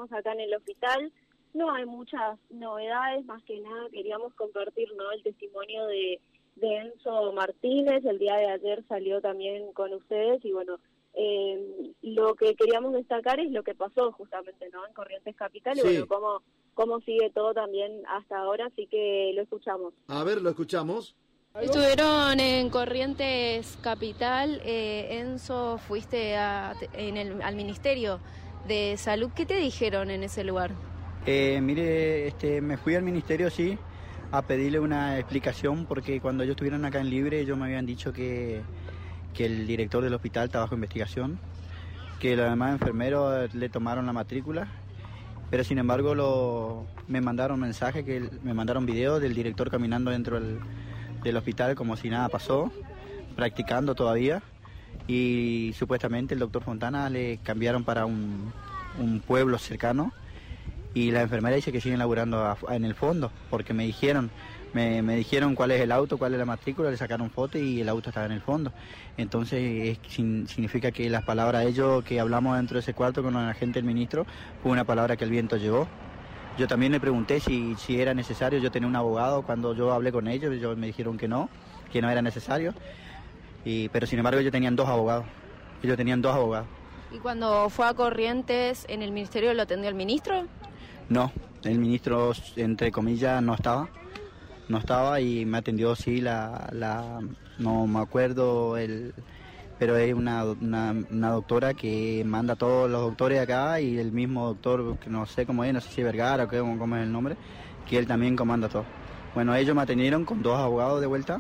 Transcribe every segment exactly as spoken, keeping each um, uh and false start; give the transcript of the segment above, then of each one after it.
estamos acá en el hospital. No hay muchas novedades, más que nada queríamos compartir, ¿no?, el testimonio de, de Enzo Martínez. El día de ayer salió también con ustedes y bueno, eh, lo que queríamos destacar es lo que pasó justamente, ¿no?, en Corrientes Capital, sí. Y bueno, cómo, cómo sigue todo también hasta ahora, así que lo escuchamos. A ver, lo escuchamos. Estuvieron en Corrientes Capital. eh, Enzo, fuiste a, en el, al Ministerio de Salud. ¿Qué te dijeron en ese lugar? Eh, mire, este, me fui al ministerio, sí, a pedirle una explicación, porque cuando ellos estuvieron acá en Libre, ellos me habían dicho que, que el director del hospital está bajo investigación, que los demás enfermeros le tomaron la matrícula, pero sin embargo lo, me mandaron mensajes, que me mandaron videos del director caminando dentro del, del hospital como si nada pasó, practicando todavía, y supuestamente el doctor Fontana le cambiaron para un, un pueblo cercano. Y la enfermera dice que siguen laburando a, a, en el fondo, porque me dijeron, me, me dijeron cuál es el auto, cuál es la matrícula, le sacaron foto y el auto estaba en el fondo. Entonces es, sin, significa que las palabras de ellos que hablamos dentro de ese cuarto con la gente del ministro fue una palabra que el viento llevó. Yo también le pregunté si, si era necesario yo tener un abogado. Cuando yo hablé con ellos, ellos me dijeron que no, que no era necesario. Y, pero sin embargo ellos tenían dos abogados, ellos tenían dos abogados. ¿Y cuando fue a Corrientes, en el ministerio lo atendió el ministro? No, el ministro, entre comillas, no estaba, no estaba y me atendió, sí, la, la no me acuerdo, el, pero es una, una, una doctora que manda a todos los doctores acá, y el mismo doctor, que no sé cómo es, no sé si Vergara o qué, cómo es el nombre, que él también comanda todo. Bueno, ellos me atendieron con dos abogados de vuelta.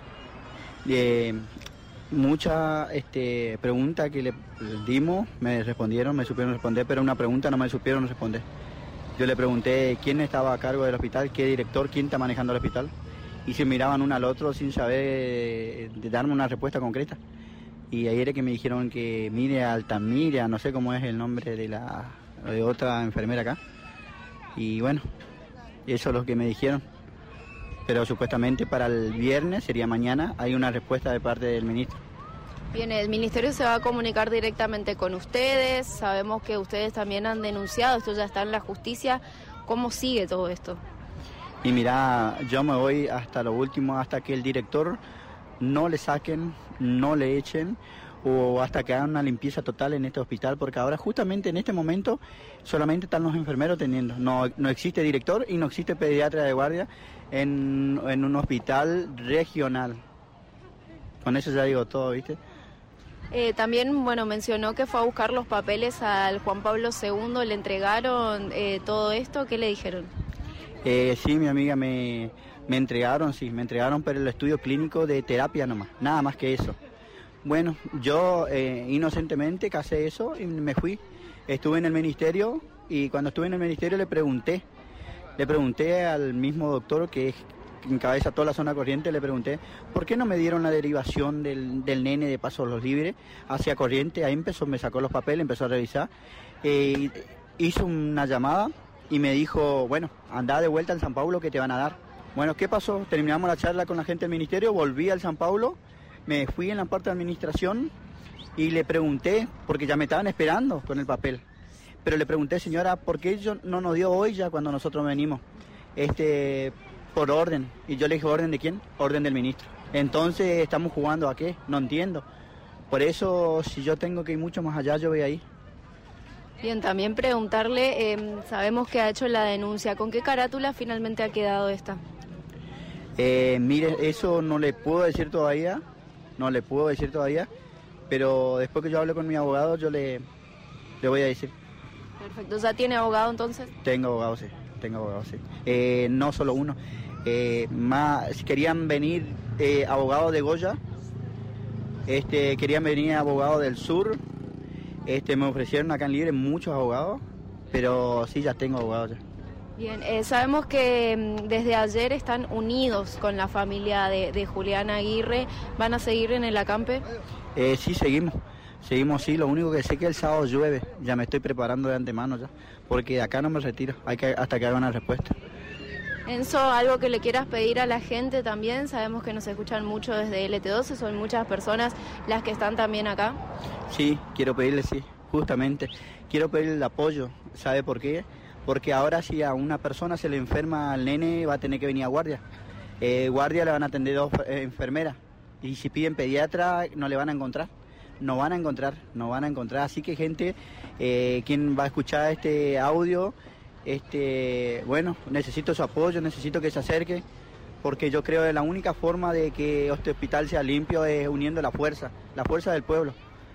Eh, Muchas este, preguntas que le dimos, me respondieron, me supieron responder, pero una pregunta no me supieron responder. Yo le pregunté quién estaba a cargo del hospital, qué director, quién está manejando el hospital, y se miraban uno al otro sin saber de darme una respuesta concreta. Y ahí era que me dijeron que mire a Altamira, no sé cómo es el nombre de la de otra enfermera acá. Y bueno, eso es lo que me dijeron. Pero supuestamente para el viernes, sería mañana, hay una respuesta de parte del ministro. Bien, el ministerio se va a comunicar directamente con ustedes. Sabemos que ustedes también han denunciado, esto ya está en la justicia. ¿Cómo sigue todo esto? Y mira, yo me voy hasta lo último, hasta que el director no le saquen, no le echen, o hasta que hagan una limpieza total en este hospital, porque ahora justamente en este momento solamente están los enfermeros teniendo. No, no existe director y no existe pediatra de guardia en, en un hospital regional. Con eso ya digo todo, ¿viste? Eh, también, bueno, mencionó que fue a buscar los papeles al Juan Pablo segundo, ¿le entregaron eh, todo esto? ¿Qué le dijeron? Eh, sí, mi amiga, me, me entregaron, sí, me entregaron, pero el estudio clínico de terapia nomás, nada más que eso. Bueno, yo eh, inocentemente casé eso y me fui. Estuve en el ministerio y cuando estuve en el ministerio le pregunté, le pregunté al mismo doctor que encabeza toda la zona Corriente, le pregunté por qué no me dieron la derivación del, del nene de Pasos los Libres hacia Corriente. Ahí empezó, me sacó los papeles, empezó a revisar, eh, hizo una llamada y me dijo, bueno, anda de vuelta al San Paulo que te van a dar. Bueno, ¿qué pasó? Terminamos la charla con la gente del ministerio, volví al San Paulo, me fui en la parte de administración y le pregunté, porque ya me estaban esperando con el papel, pero le pregunté, señora, ¿por qué yo no nos dio hoy ya cuando nosotros venimos? Este, por orden. Y yo le dije, ¿orden de quién? Orden del ministro. Entonces, ¿estamos jugando a qué? No entiendo. Por eso, si yo tengo que ir mucho más allá, yo voy ahí. Bien, también preguntarle, eh, sabemos que ha hecho la denuncia, ¿con qué carátula finalmente ha quedado esta? Eh, mire, eso no le puedo decir todavía, no le puedo decir todavía, pero después que yo hable con mi abogado, yo le, le voy a decir. Perfecto, ¿ya tiene abogado entonces? Tengo abogado, sí, tengo abogado, sí. Eh, no solo uno, eh, más, querían venir eh, abogados de Goya, este, querían venir abogados del sur, este, me ofrecieron acá en Libre muchos abogados, pero sí, ya tengo abogados ya. Bien, eh, sabemos que mm, desde ayer están unidos con la familia de, de Julián Aguirre. ¿Van a seguir en el acampe? Eh, sí, seguimos. Seguimos, sí. Lo único que sé es que el sábado llueve. Ya me estoy preparando de antemano ya. Porque de acá no me retiro. Hay que hasta que haga una respuesta. Enzo, algo que le quieras pedir a la gente también. Sabemos que nos escuchan mucho desde L T doce. Son muchas personas las que están también acá. Sí, quiero pedirle, sí. justamente. Quiero pedir el apoyo, ¿sabe por qué? Porque ahora si a una persona se le enferma al nene va a tener que venir a guardia. Eh, guardia le van a atender dos eh, enfermeras y si piden pediatra no le van a encontrar. No van a encontrar, no van a encontrar. Así que gente, eh, quien va a escuchar este audio, este, bueno, necesito su apoyo, necesito que se acerque, porque yo creo que la única forma de que este hospital sea limpio es uniendo la fuerza, la fuerza del pueblo.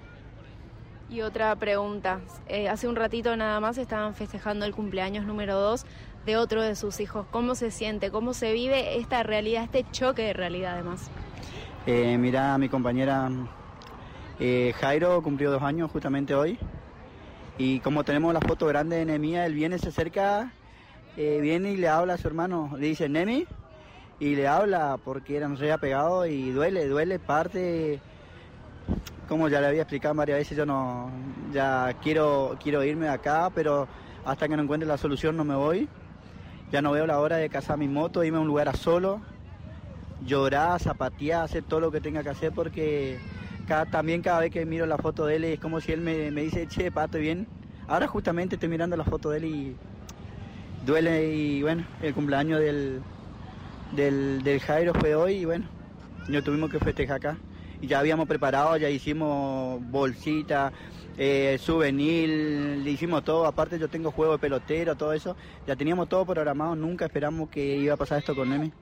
Y otra pregunta, eh, hace un ratito nada más estaban festejando el cumpleaños número dos de otro de sus hijos. ¿Cómo se siente? ¿Cómo se vive esta realidad, este choque de realidad además? Eh, mira, mi compañera eh, Jairo cumplió dos años justamente hoy. Y como tenemos la foto grande de Nehemías, él viene, se acerca, eh, viene y le habla a su hermano. Le dice, Nemi, y le habla porque era, nos había pegado y duele, duele, parte... Como ya le había explicado varias veces, yo no, ya quiero, quiero irme de acá, pero hasta que no encuentre la solución no me voy. Ya no veo la hora de cazar mi moto, irme a un lugar a solo, llorar, zapatear, hacer todo lo que tenga que hacer, porque cada, también cada vez que miro la foto de él es como si él me, me dice, che, pa, estoy bien. Ahora justamente estoy mirando la foto de él y duele, y bueno, el cumpleaños del, del, del Jairo fue hoy y bueno, yo tuvimos que festejar acá. Y ya habíamos preparado, ya hicimos bolsita, eh, souvenir, le hicimos todo. Aparte yo tengo juego de pelotero, todo eso. Ya teníamos todo programado, nunca esperamos que iba a pasar esto con Nemi.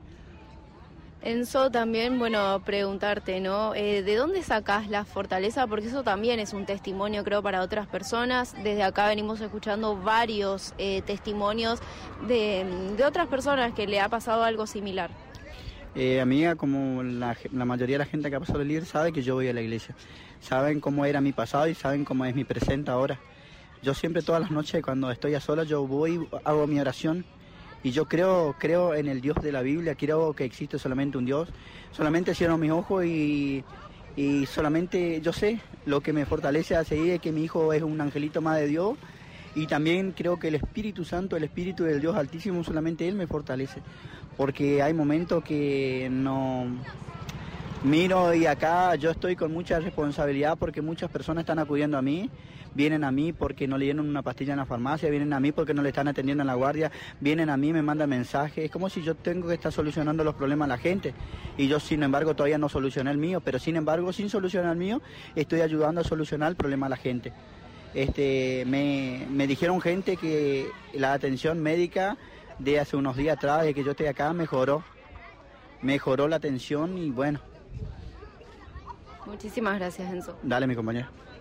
Enzo, también, bueno, preguntarte, ¿no? Eh, ¿De dónde sacás la fortaleza? Porque eso también es un testimonio, creo, para otras personas. Desde acá venimos escuchando varios eh, testimonios de, de otras personas que le ha pasado algo similar. Eh, amiga, como la, la mayoría de la gente que ha pasado el líder sabe que yo voy a la iglesia. Saben cómo era mi pasado y saben cómo es mi presente ahora. Yo siempre todas las noches cuando estoy a solas yo voy, hago mi oración y yo creo, creo en el Dios de la Biblia, creo que existe solamente un Dios. Solamente cierro mis ojos y, y solamente yo sé lo que me fortalece a seguir es que mi hijo es un angelito más de Dios. Y también creo que el Espíritu Santo, el Espíritu del Dios Altísimo, solamente Él me fortalece. Porque hay momentos que no miro y acá yo estoy con mucha responsabilidad porque muchas personas están acudiendo a mí, vienen a mí porque no le dieron una pastilla en la farmacia, vienen a mí porque no le están atendiendo en la guardia, vienen a mí, me mandan mensajes. Es como si yo tengo que estar solucionando los problemas a la gente y yo sin embargo todavía no solucioné el mío, pero sin embargo sin solucionar el mío estoy ayudando a solucionar el problema a la gente. Este, me, me dijeron gente que la atención médica de hace unos días atrás, de que yo estoy acá, mejoró. Mejoró la atención y bueno. Muchísimas gracias, Enzo. Dale, mi compañero.